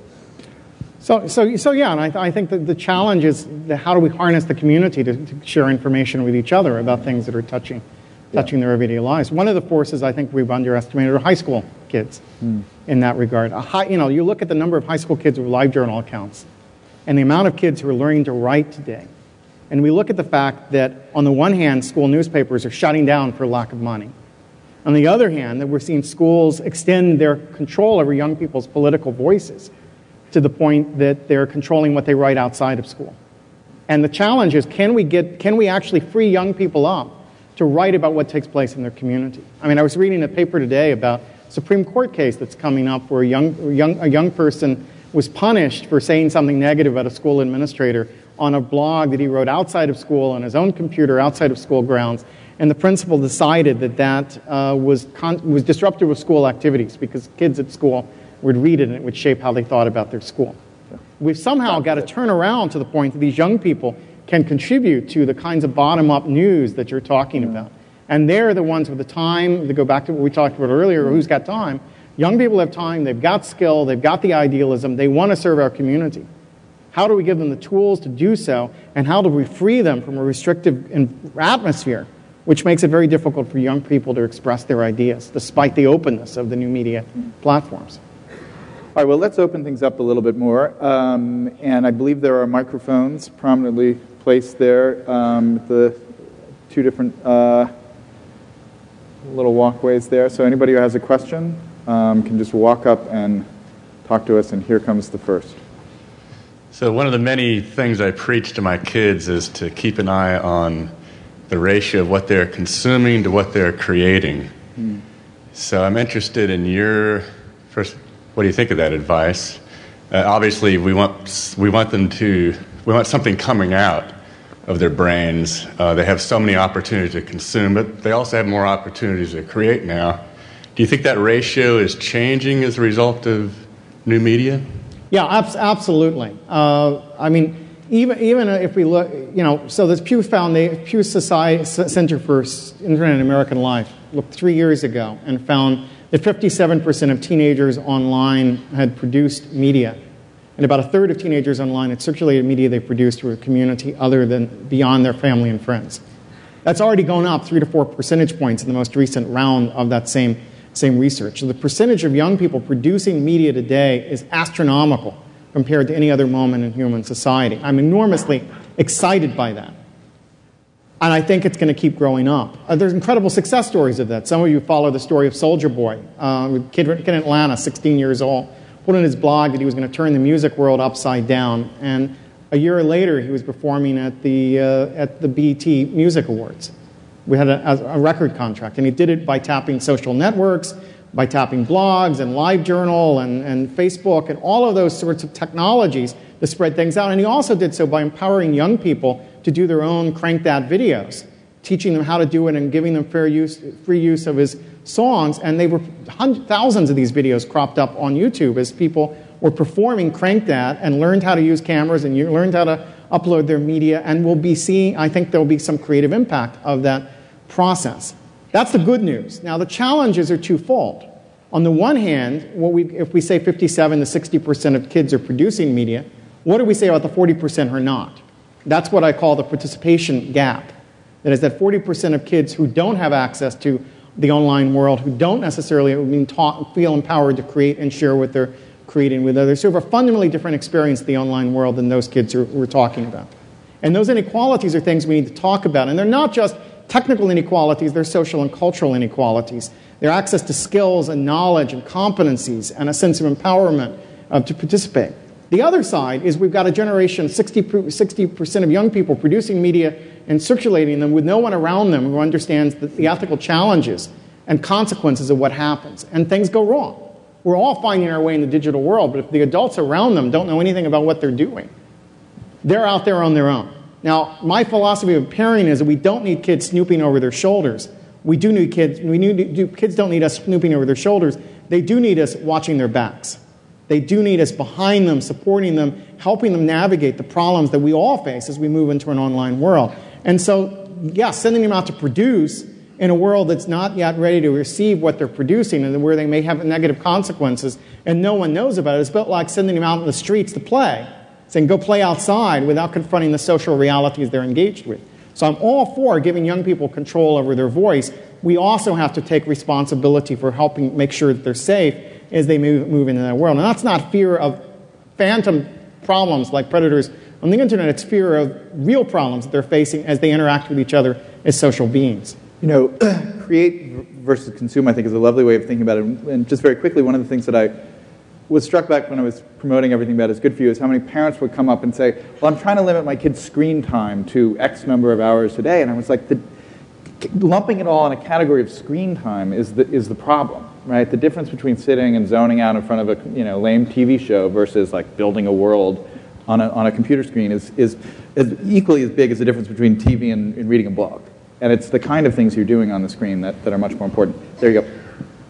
So so so yeah, and I, th- I think that the challenge is the, how do we harness the community to, to share information with each other about things that are touching touching yeah. their everyday lives. One of the forces I think we've underestimated are high school kids mm. in that regard. A high, you know, you look at the number of high school kids with LiveJournal accounts, and the amount of kids who are learning to write today. And we look at the fact that, on the one hand, school newspapers are shutting down for lack of money. On the other hand, that we're seeing schools extend their control over young people's political voices to the point that they're controlling what they write outside of school. And the challenge is, can we get, can we actually free young people up to write about what takes place in their community. I mean, I was reading a paper today about a Supreme Court case that's coming up where a young, young, a young person was punished for saying something negative about a school administrator on a blog that he wrote outside of school on his own computer outside of school grounds. And the principal decided that that uh, was, con- was disruptive of school activities because kids at school would read it and it would shape how they thought about their school. We've somehow got to turn around to the point that these young people can contribute to the kinds of bottom-up news that you're talking about. And they're the ones with the time, to go back to what we talked about earlier, who's got time. Young people have time, they've got skill, they've got the idealism, they want to serve our community. How do we give them the tools to do so, and how do we free them from a restrictive atmosphere, which makes it very difficult for young people to express their ideas, despite the openness of the new media platforms? All right, well, let's open things up a little bit more. Um, and I believe there are microphones prominently placed there, um, the two different uh, little walkways there. So anybody who has a question um, can just walk up and talk to us, and here comes the first. So one of the many things I preach to my kids is to keep an eye on the ratio of what they're consuming to what they're creating. Mm. So I'm interested in your first. What do you think of that advice? Uh, obviously, we want we want them to we want something coming out of their brains. Uh, they have so many opportunities to consume, but they also have more opportunities to create now. Do you think that ratio is changing as a result of new media? Yeah, ab- absolutely. Uh, I mean, even even if we look, you know, so this Pew Foundation, Pew Society Center for Internet and American Life looked three years ago and found that fifty-seven percent of teenagers online had produced media, and about a third of teenagers online had circulated media they produced to a community other than beyond their family and friends. That's already gone up three to four percentage points in the most recent round of that same, same research. So the percentage of young people producing media today is astronomical compared to any other moment in human society. I'm enormously excited by that. And I think it's going to keep growing up. Uh, there's incredible success stories of that. Some of you follow the story of Soulja Boy, uh, a kid, kid in Atlanta, sixteen years old, put on his blog that he was going to turn the music world upside down. And a year later, he was performing at the, uh, at the B E T Music Awards. We had a, a record contract, and he did it by tapping social networks, by tapping blogs and LiveJournal and, and Facebook and all of those sorts of technologies to spread things out. And he also did so by empowering young people to do their own Crank That videos, teaching them how to do it and giving them fair use, free use of his songs. And they were hundreds, thousands of these videos cropped up on YouTube as people were performing Crank That and learned how to use cameras and learned how to upload their media. And we'll be seeing, I think there'll be some creative impact of that process. That's the good news. Now, the challenges are twofold. On the one hand, what we, if we say fifty-seven to sixty percent of kids are producing media, what do we say about the forty percent who are not? That's what I call the participation gap. That is that forty percent of kids who don't have access to the online world, who don't necessarily being taught, feel empowered to create and share what they're creating with others, who have a fundamentally different experience of the online world than those kids who we're talking about. And those inequalities are things we need to talk about. And they're not just technical inequalities, they're social and cultural inequalities. They're access to skills and knowledge and competencies and a sense of empowerment uh, to participate. The other side is we've got a generation, sixty percent of young people producing media and circulating them with no one around them who understands the, the ethical challenges and consequences of what happens. And things go wrong. We're all finding our way in the digital world, but if the adults around them don't know anything about what they're doing, they're out there on their own. Now, my philosophy of parenting is that we don't need kids snooping over their shoulders. We do need kids, we need, kids don't need us snooping over their shoulders. They do need us watching their backs. They do need us behind them, supporting them, helping them navigate the problems that we all face as we move into an online world. And so, yeah, sending them out to produce in a world that's not yet ready to receive what they're producing and where they may have negative consequences and no one knows about it. It's about like sending them out in the streets to play, saying go play outside without confronting the social realities they're engaged with. So I'm all for giving young people control over their voice. We also have to take responsibility for helping make sure that they're safe as they move, move into that world. And that's not fear of phantom problems like predators on the internet. It's fear of real problems that they're facing as they interact with each other as social beings. You know, create versus consume, I think, is a lovely way of thinking about it. And just very quickly, one of the things that I was struck back when I was promoting everything about is good for you is how many parents would come up and say, well, I'm trying to limit my kid's screen time to X number of hours a day. And I was like, the, lumping it all in a category of screen time is the, is the problem, right? The difference between sitting and zoning out in front of a you know lame T V show versus like building a world on a, on a computer screen is, is, is equally as big as the difference between T V and, and reading a book. And it's the kind of things you're doing on the screen that, that are much more important. There you go.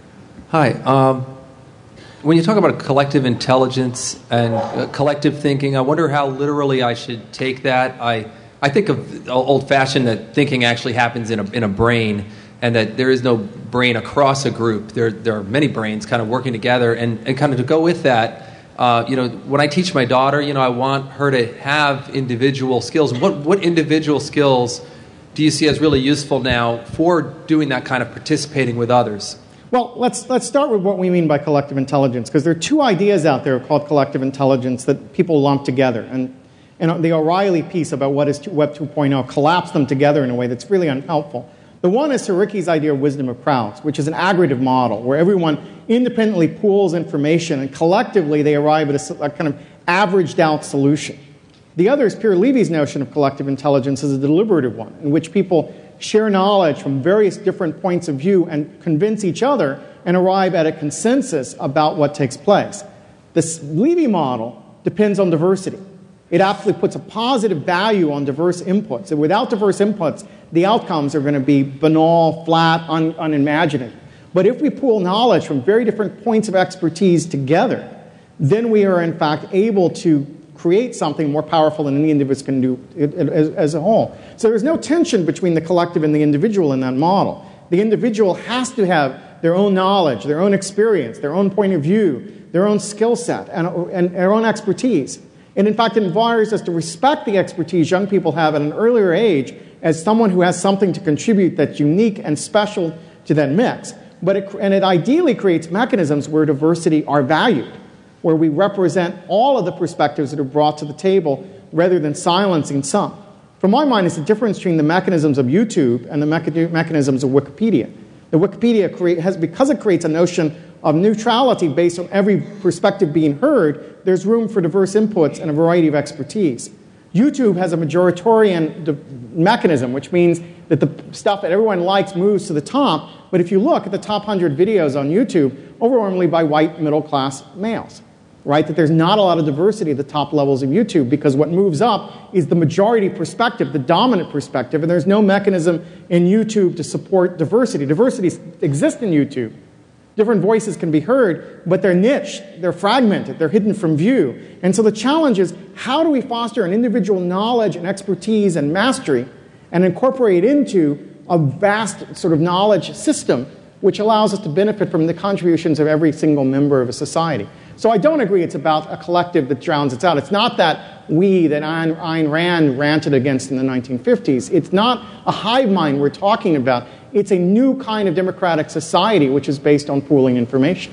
Hi. Um, when you talk about collective intelligence and uh, collective thinking, I wonder how literally I should take that. I I think of old-fashioned that thinking actually happens in a in a brain, and that there is no brain across a group. There there are many brains kind of working together, and, and kind of to go with that. Uh, you know, when I teach my daughter, you know, I want her to have individual skills. What what individual skills do you see as really useful now for doing that kind of participating with others? Well, let's let's start with what we mean by collective intelligence, because there are two ideas out there called collective intelligence that people lump together, and and the O'Reilly piece about what is Web two point oh collapsed them together in a way that's really unhelpful. The one is Siriki's idea of wisdom of crowds, which is an aggregative model where everyone independently pools information and collectively they arrive at a, a kind of averaged out solution. The other is Pierre Levy's notion of collective intelligence as a deliberative one, in which people share knowledge from various different points of view and convince each other and arrive at a consensus about what takes place. This Levy model depends on diversity. It actually puts a positive value on diverse inputs. And without diverse inputs, the outcomes are going to be banal, flat, un- unimaginative. But if we pool knowledge from very different points of expertise together, then we are in fact able to create something more powerful than any individual can do as, as a whole. So there's no tension between the collective and the individual in that model. The individual has to have their own knowledge, their own experience, their own point of view, their own skill set, and, and their own expertise. And in fact, it requires us to respect the expertise young people have at an earlier age as someone who has something to contribute that's unique and special to that mix. But it, and it ideally creates mechanisms where diversity are valued, where we represent all of the perspectives that are brought to the table rather than silencing some. From my mind, it's the difference between the mechanisms of YouTube and the mecha- mechanisms of Wikipedia. The Wikipedia create, has, because it creates a notion of neutrality based on every perspective being heard, there's room for diverse inputs and a variety of expertise. YouTube has a majoritarian de- mechanism, which means that the stuff that everyone likes moves to the top. But if you look at the top one hundred videos on YouTube, overwhelmingly by white middle-class males, right? That there's not a lot of diversity at the top levels of YouTube because what moves up is the majority perspective, the dominant perspective, and there's no mechanism in YouTube to support diversity. Diversity exists in YouTube. Different voices can be heard, but they're niched, they're fragmented, they're hidden from view. And so the challenge is, how do we foster an individual knowledge and expertise and mastery and incorporate it into a vast sort of knowledge system which allows us to benefit from the contributions of every single member of a society? So I don't agree it's about a collective that drowns it out. It's not that we that Ayn, Ayn Rand ranted against in the nineteen fifties. It's not a hive mind we're talking about. It's a new kind of democratic society which is based on pooling information.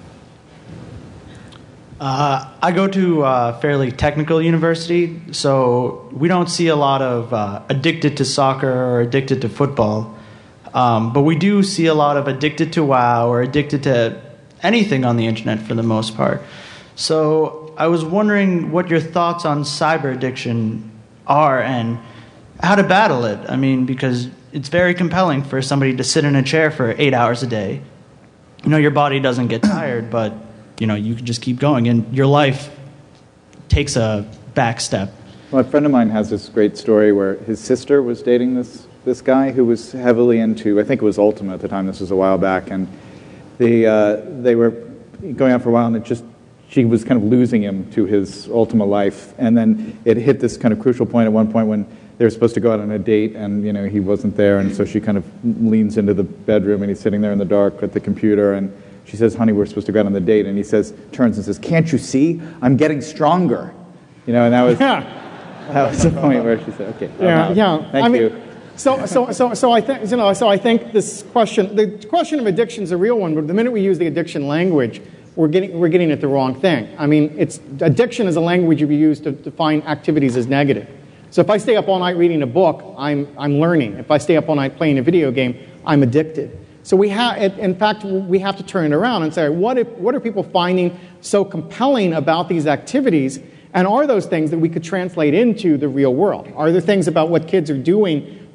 Uh, I go to a fairly technical university, so we don't see a lot of uh, addicted to soccer or addicted to football. Um, but we do see a lot of addicted to WoW or addicted to anything on the internet for the most part. So I was wondering what your thoughts on cyber addiction are and how to battle it. I mean, because it's very compelling for somebody to sit in a chair for eight hours a day. You know, your body doesn't get tired, but, you know, you can just keep going, and your life takes a back step. Well, a friend of mine has this great story where his sister was dating this, this guy who was heavily into, I think it was Ultima at the time, this was a while back, and they, uh, they were going out for a while, and it just, she was kind of losing him to his Ultima life, and then it hit this kind of crucial point at one point when they were supposed to go out on a date, and you know he wasn't there, and so she kind of leans into the bedroom, and he's sitting there in the dark at the computer, and she says, "Honey, we're supposed to go out on the date," and he says, turns and says, "Can't you see? I'm getting stronger," you know, and that was Yeah. that was the point where she said, "Okay, I'm Yeah, out. yeah. Thank I mean, you." So, so, so, so I think you know. So I think this question, the question of addiction is a real one. But the minute we use the addiction language, we're getting we're getting at the wrong thing. I mean, it's addiction is a language you use to define activities as negative. So if I stay up all night reading a book, I'm I'm learning. If I stay up all night playing a video game, I'm addicted. So we have, in fact, we have to turn it around and say, what if, what are people finding so compelling about these activities? And are those things that we could translate into the real world? Are there things about what kids are doing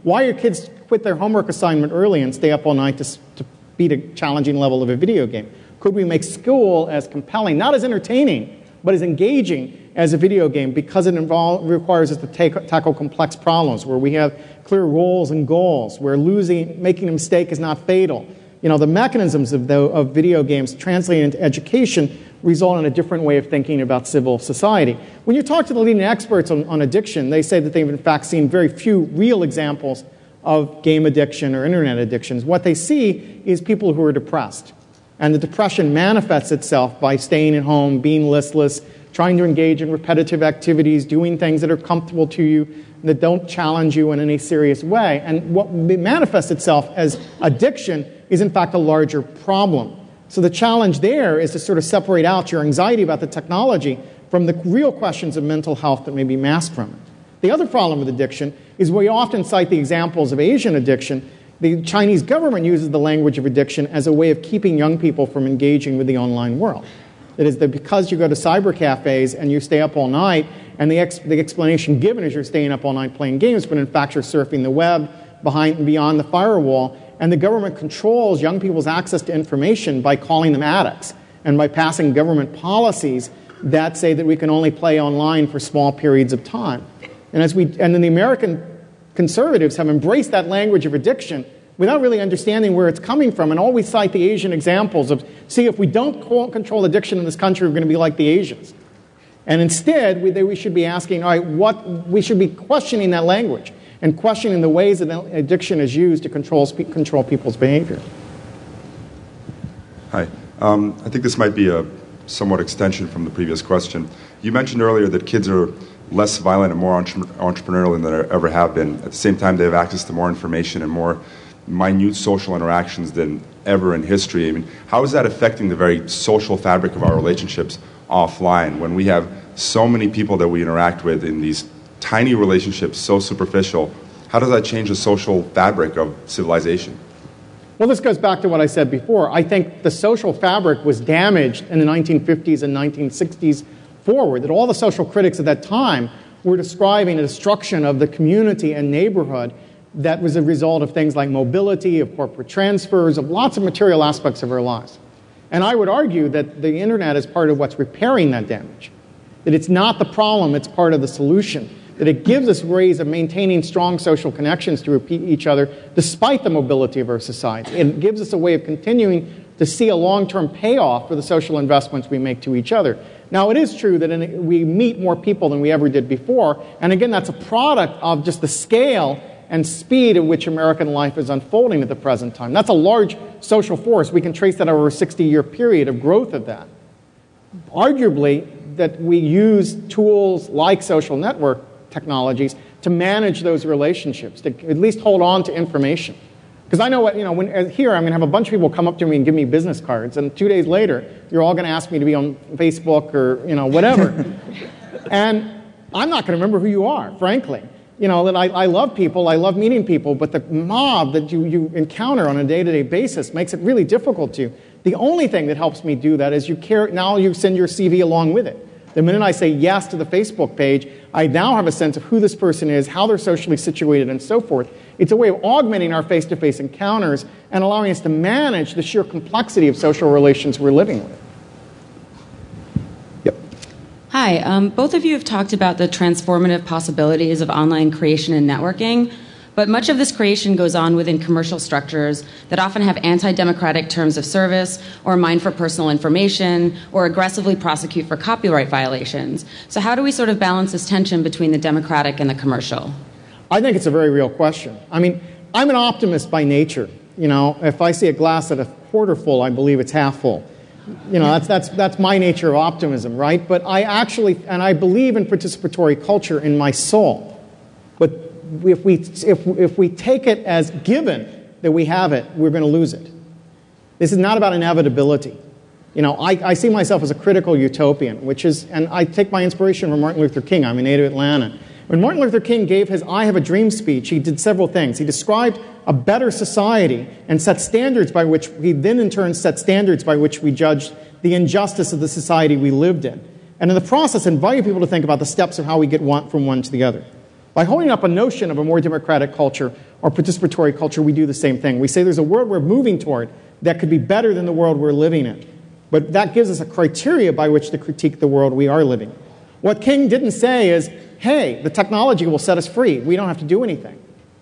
Why your kids quit their homework assignment early and stay up all night to, to beat a challenging level of a video game? Could we make school as compelling, not as entertaining, but as engaging as a video game, because it involve, requires us to take, tackle complex problems where we have clear roles and goals, where losing, making a mistake is not fatal. You know, the mechanisms of, the, of video games translated into education result in a different way of thinking about civil society. When you talk to the leading experts on, on addiction, they say that they've in fact seen very few real examples of game addiction or internet addictions. What they see is people who are depressed. And the depression manifests itself by staying at home, being listless, trying to engage in repetitive activities, doing things that are comfortable to you, that don't challenge you in any serious way. And what manifests itself as addiction is in fact a larger problem. So the challenge there is to sort of separate out your anxiety about the technology from the real questions of mental health that may be masked from it. The other problem with addiction is we often cite the examples of Asian addiction. The Chinese government uses the language of addiction as a way of keeping young people from engaging with the online world. That is, that because you go to cyber cafes and you stay up all night, and the, ex- the explanation given is you're staying up all night playing games, but in fact you're surfing the web behind and beyond the firewall, and the government controls young people's access to information by calling them addicts and by passing government policies that say that we can only play online for small periods of time. And as we, and then the American conservatives have embraced that language of addiction without really understanding where it's coming from, and always cite the Asian examples of, see, if we don't control addiction in this country, we're going to be like the Asians. And instead, we, we should be asking, all right, what, we should be questioning that language and questioning the ways that addiction is used to control, control people's behavior. Hi. Um, I think this might be a somewhat extension from the previous question. You mentioned earlier that kids are less violent and more entre- entrepreneurial than they ever have been. At the same time, they have access to more information and more minute social interactions than ever in history. I mean, how is that affecting the very social fabric of our relationships offline when we have so many people that we interact with in these tiny relationships, so superficial? How does that change the social fabric of civilization? Well, this goes back to what I said before. I think the social fabric was damaged in the nineteen fifties and nineteen sixties forward, that all the social critics at that time were describing a destruction of the community and neighborhood that was a result of things like mobility, of corporate transfers, of lots of material aspects of our lives. And I would argue that the internet is part of what's repairing that damage, that it's not the problem, it's part of the solution, that it gives us ways of maintaining strong social connections to repeat each other despite the mobility of our society. It gives us a way of continuing to see a long-term payoff for the social investments we make to each other. Now, it is true that in, we meet more people than we ever did before, and again, that's a product of just the scale and speed at which American life is unfolding at the present time. That's a large social force. We can trace that over a sixty-year period of growth of that. Arguably, that we use tools like social network technologies to manage those relationships, to at least hold on to information. Because I know what, you know, when, here I'm going to have a bunch of people come up to me and give me business cards, and two days later, you're all going to ask me to be on Facebook or, you know, whatever. And I'm not going to remember who you are, frankly. You know, that I, I love people, I love meeting people, but the mob that you, you encounter on a day-to-day basis makes it really difficult to. The only thing that helps me do that is you care, now you send your C V along with it. The minute I say yes to the Facebook page, I now have a sense of who this person is, how they're socially situated, and so forth. It's a way of augmenting our face-to-face encounters and allowing us to manage the sheer complexity of social relations we're living with. Yep. Hi. Um, both of you have talked about the transformative possibilities of online creation and networking, but much of this creation goes on within commercial structures that often have anti-democratic terms of service or mine for personal information or aggressively prosecute for copyright violations. So how do we sort of balance this tension between the democratic and the commercial? I think it's a very real question. I mean, I'm an optimist by nature. You know, if I see a glass at a quarter full, I believe it's half full. You know, that's, that's, that's my nature of optimism, right? But I actually, and I believe in participatory culture in my soul. But if we, if, if we take it as given that we have it, we're going to lose it. This is not about inevitability. You know, I, I see myself as a critical utopian, which is, and I take my inspiration from Martin Luther King. I'm a native Atlanta. When Martin Luther King gave his I Have a Dream speech, he did several things. He described a better society and set standards by which, he then in turn set standards by which we judged the injustice of the society we lived in. And in the process, invited people to think about the steps of how we get one, from one to the other. By holding up a notion of a more democratic culture or participatory culture, we do the same thing. We say there's a world we're moving toward that could be better than the world we're living in. But that gives us a criteria by which to critique the world we are living. What King didn't say is, hey, the technology will set us free. We don't have to do anything.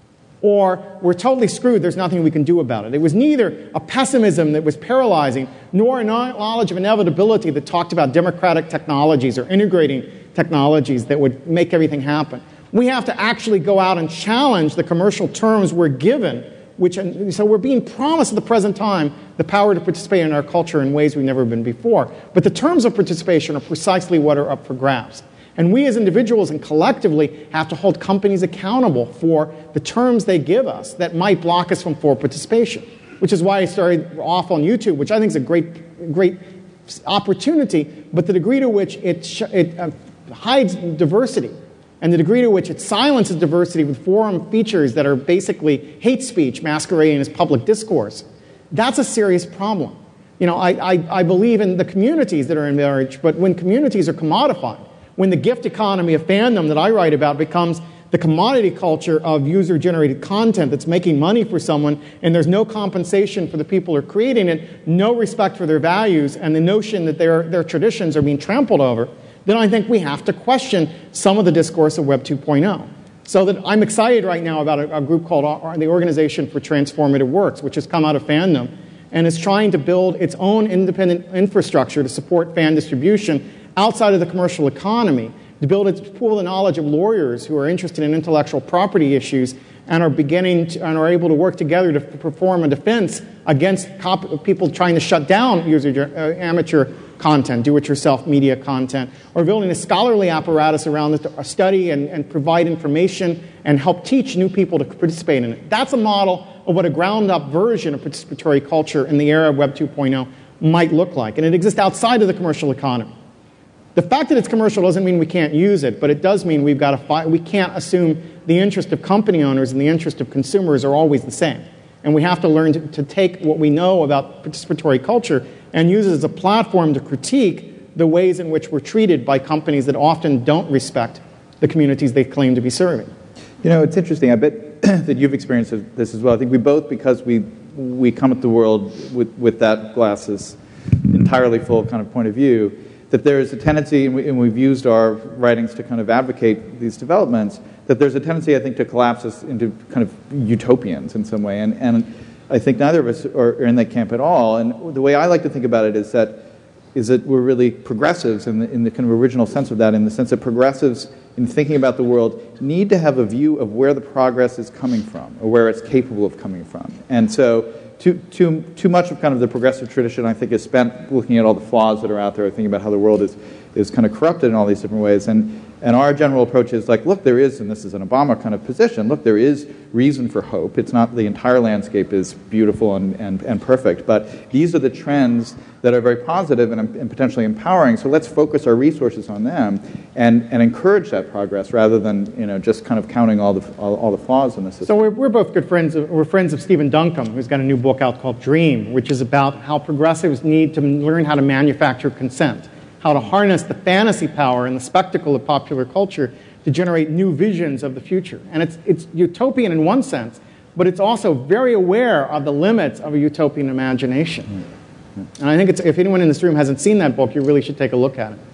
Or, we're totally screwed. There's nothing we can do about it. It was neither a pessimism that was paralyzing, nor a knowledge of inevitability that talked about democratic technologies or integrating technologies that would make everything happen. We have to actually go out and challenge the commercial terms we're given, which, so we're being promised at the present time the power to participate in our culture in ways we've never been before. But the terms of participation are precisely what are up for grabs. And we as individuals and collectively have to hold companies accountable for the terms they give us that might block us from full participation, which is why I started off on YouTube, which I think is a great, great opportunity, but the degree to which it, sh- it uh, hides diversity and the degree to which it silences diversity with forum features that are basically hate speech masquerading as public discourse, that's a serious problem. You know, I, I, I believe in the communities that are in marriage, but when communities are commodified, when the gift economy of fandom that I write about becomes the commodity culture of user-generated content that's making money for someone, and there's no compensation for the people who are creating it, no respect for their values, and the notion that their, their traditions are being trampled over, then I think we have to question some of the discourse of Web two point oh. So that I'm excited right now about a, a group called the Organization for Transformative Works, which has come out of fandom, and is trying to build its own independent infrastructure to support fan distribution outside of the commercial economy, to build its pool of knowledge of lawyers who are interested in intellectual property issues and are beginning to, and are able to work together to perform a defense against cop- people trying to shut down user uh, amateur content, do-it-yourself media content, or building a scholarly apparatus around this to study and, and provide information and help teach new people to participate in it. That's a model of what a ground-up version of participatory culture in the era of Web two point oh might look like, and it exists outside of the commercial economy. The fact that it's commercial doesn't mean we can't use it, but it does mean we've got to fight. We can't assume the interest of company owners and the interest of consumers are always the same. And we have to learn to, to take what we know about participatory culture and use it as a platform to critique the ways in which we're treated by companies that often don't respect the communities they claim to be serving. You know, it's interesting. I bet that you've experienced this as well. I think we both, because we we come at the world with, with that glasses entirely full kind of point of view, that there is a tendency, and, we, and we've used our writings to kind of advocate these developments, that there's a tendency, I think, to collapse us into kind of utopians in some way. And, and I think neither of us are, are in that camp at all. And the way I like to think about it is that is that we're really progressives in the, in the kind of original sense of that, in the sense that progressives, in thinking about the world, need to have a view of where the progress is coming from, or where it's capable of coming from. And so Too, too, too much of kind of the progressive tradition, I think, is spent looking at all the flaws that are out there, thinking about how the world is, is kind of corrupted in all these different ways. And, and our general approach is like, look, there is, and this is an Obama kind of position, look, there is reason for hope. It's not the entire landscape is beautiful and, and, and perfect, but these are the trends that are very positive and, and potentially empowering, so let's focus our resources on them and, and encourage that progress rather than, you know, just kind of counting all the all, all the flaws in the system. So we're, we're both good friends. Of, we're friends of Stephen Duncombe, who's got a new book out called Dream, which is about how progressives need to learn how to manufacture consent, how to harness the fantasy power and the spectacle of popular culture to generate new visions of the future. And it's it's utopian in one sense, but it's also very aware of the limits of a utopian imagination. Mm. And I think it's, if anyone in this room hasn't seen that book, you really should take a look at it.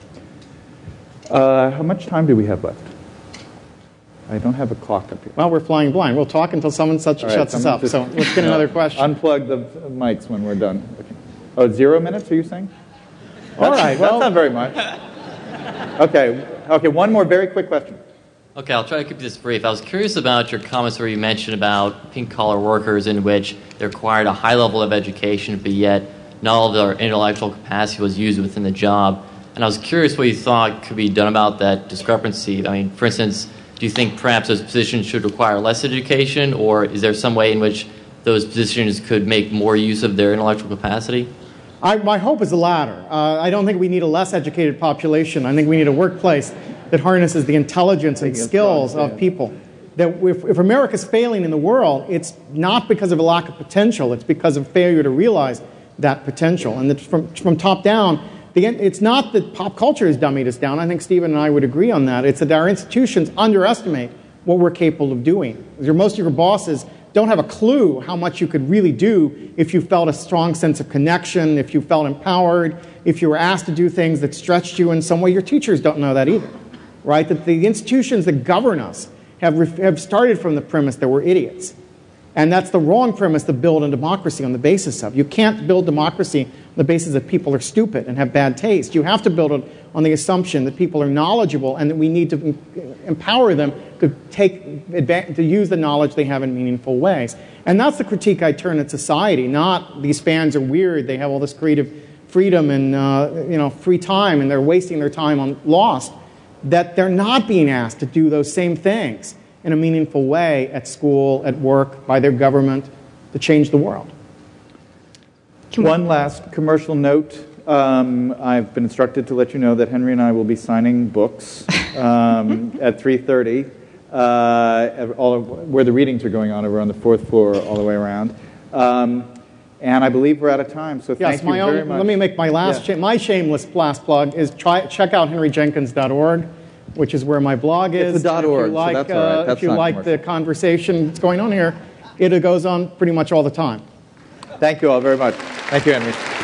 Uh, how much time do we have left? I don't have a clock up here. Well, we're flying blind. We'll talk until someone such, right, shuts us up. So let's get another question. Unplug the mics when we're done. Okay. Oh, zero minutes, are you saying? All right. Well, that's not very much. Okay. Okay, one more very quick question. Okay, I'll try to keep this brief. I was curious about your comments where you mentioned about pink-collar workers in which they required a high level of education, but yet not all of their intellectual capacity was used within the job. And I was curious what you thought could be done about that discrepancy. I mean, for instance, do you think perhaps those positions should require less education, or is there some way in which those positions could make more use of their intellectual capacity? I, my hope is the latter. Uh, I don't think we need a less educated population. I think we need a workplace that harnesses the intelligence and skills of people. That if, if America's failing in the world, it's not because of a lack of potential. It's because of failure to realize that potential. And that from, from top down, the, it's not that pop culture has dummied us down. I think Stephen and I would agree on that. It's that our institutions underestimate what we're capable of doing. Your, most of your bosses don't have a clue how much you could really do if you felt a strong sense of connection, if you felt empowered, if you were asked to do things that stretched you in some way. Your teachers don't know that either, right? That the institutions that govern us have, have started from the premise that we're idiots. And that's the wrong premise to build a democracy on the basis of. You can't build democracy on the basis that people are stupid and have bad taste. You have to build it on the assumption that people are knowledgeable and that we need to empower them to take advantage, to use the knowledge they have in meaningful ways. And that's the critique I turn at society, not these fans are weird, they have all this creative freedom and uh, you know, free time and they're wasting their time on Lost, that they're not being asked to do those same things in a meaningful way at school, at work, by their government, to change the world. One last commercial note. Um, I've been instructed to let you know that Henry and I will be signing books um, at three thirty, uh, all of, where the readings are going on over on the fourth floor all the way around. Um, and I believe we're out of time, so thank yes, you my very own, much. Let me make my last, yeah. cha- my shameless last plug is try, check out henry jenkins dot org, which is where my blog is. It's the If .org, you like, so that's all right. uh, That's if you not like the commercial. conversation that's going on here, it goes on pretty much all the time. Thank you all very much. Thank you, Henry.